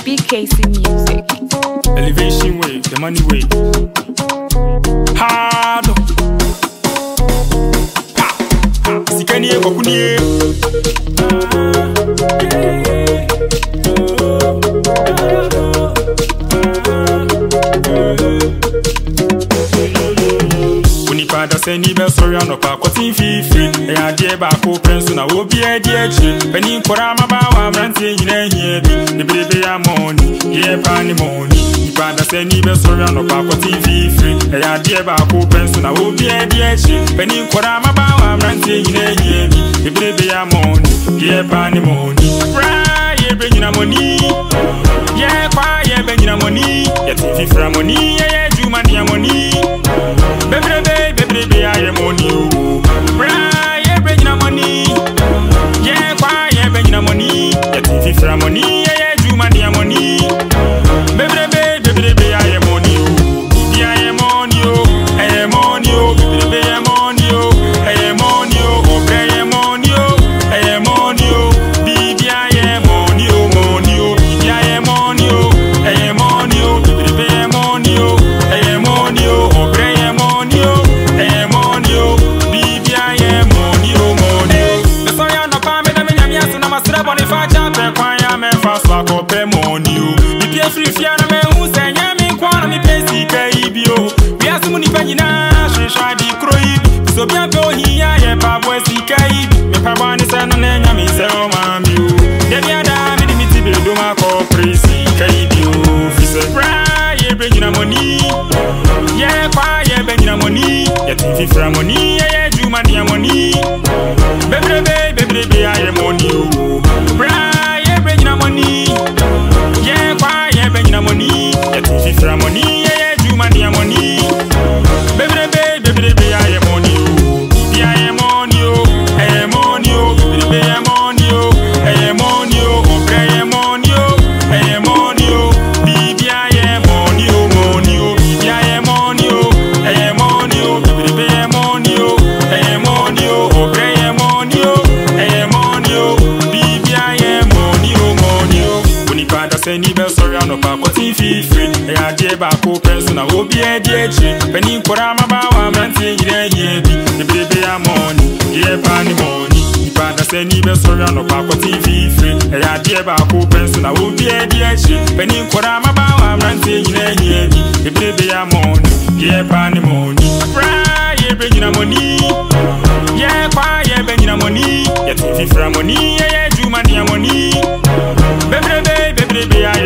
BKC Music. Elevation way, the money way. Hard. Sikani e kokunie. Unipada seni be sorry anopa kotin fifi. E ade ba ko prensu na obi e di echi. Peni nkora mabawa mrantie nyina hie bi. Ne brebe ya money, ye pa ni money. Unipada seni be sorry anopa kotin fifi. E ade ba ko prensu na obi e di echi. Peni nkora mabawa mrantie nyina hie bi. Ne brebe ya money, ye pa ni money. Fra ye be nyina money. Ye kwa ye be nyina money. Ye tifi fra money, ye juma ni money. Baby, I am money. Bra, yeah, bring your money. Yeah, why, yeah, bring your money. Yeah, TV for money. Yeah, do money, money. Baby, I am money. Yeah, I am money. I am money. Baby, I am money. I am money. Oh, I am money. I am money. Baby, I am money. Money. Baby, I am money. I am money. Baby, I am money. I am money. Oh, I am money. Free fiana me who say me kwana me pesi kai bio we asum ni panyina hwehwa di kroi so bia be ohia ye pa bo sikai me pa bani se no na nya me se o ma mi o de bia da me di miti be do ma ko presi kai bio fi se pra ye be nyina money ye kwa ye be nyina money ye ti fra money ye ju ma dia money baby I am money o pra ye be nyina money ye kwa money, yeah, TV for money, yeah, do money, money. Baby, I am money, yeah, I am money, I am money, baby, I am money, I am money, I am money, I am money, baby, I am money, money, baby, I am money, I am money, baby, I am money, I am money, I am money, I am money, baby, I am money, money. When you find us any bell, sorry, I'm not back. Free, I did back open, so now will be a DH. Penny Korama Bawa, Manty, yeah, the baby I'm money, yeah, panny money. If I send you best around the Papa TV free, I did back open, so now will be a DH. Penny Korama Bawa, Manty, yeah, the baby I'm money, yeah, panny money. Fry, yeah, bringing a money, yeah, why, yeah, bringing a money, yeah, TV for money, yeah, do money, money. Baby, I